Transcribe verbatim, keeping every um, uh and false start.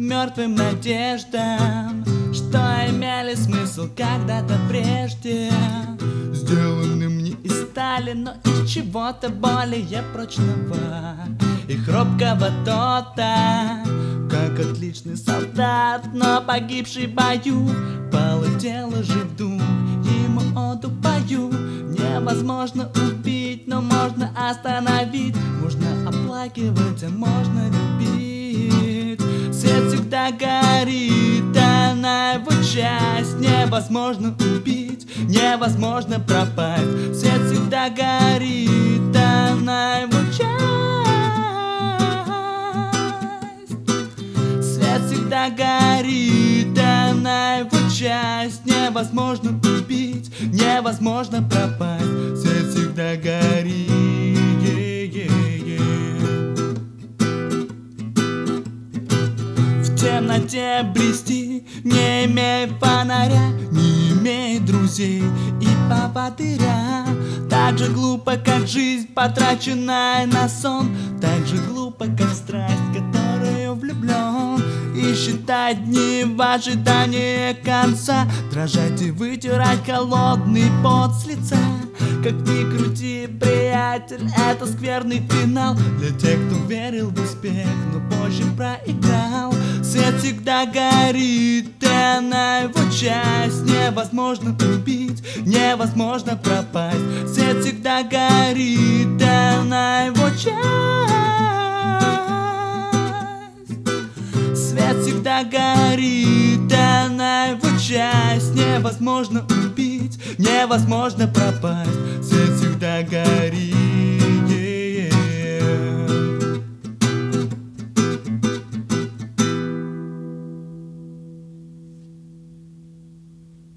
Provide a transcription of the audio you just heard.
мертвым надеждам, что имели смысл когда-то прежде, сделанным не из стали, но из чего-то более прочного и хрупкого то-то. Как отличный солдат, но погибший в бою, полетел уже в дух, ему оду пою. Невозможно убить, но можно остановить, можно оплакивать, а можно любить. Свет всегда горит, а на его часть невозможно убить, невозможно пропасть. Свет всегда горит, а на его часть всегда горит, а на его часть невозможно убить, невозможно пропасть. Свет всегда горит. В темноте брести, не имея фонаря, не имея друзей и поводыря. Так же глупо, как жизнь, потраченная на сон, так же глупо, как страсть, которую влюблен. И считать дни в ожидании конца, дрожать и вытирать холодный пот с лица. Как ни крути, приятель, это скверный финал для тех, кто верил в успех, но позже проиграл. Свет всегда горит, а на его часть невозможно убить, невозможно пропасть. Свет всегда горит, а на его часть свет всегда горит, а на его часть невозможно убить, невозможно пропасть.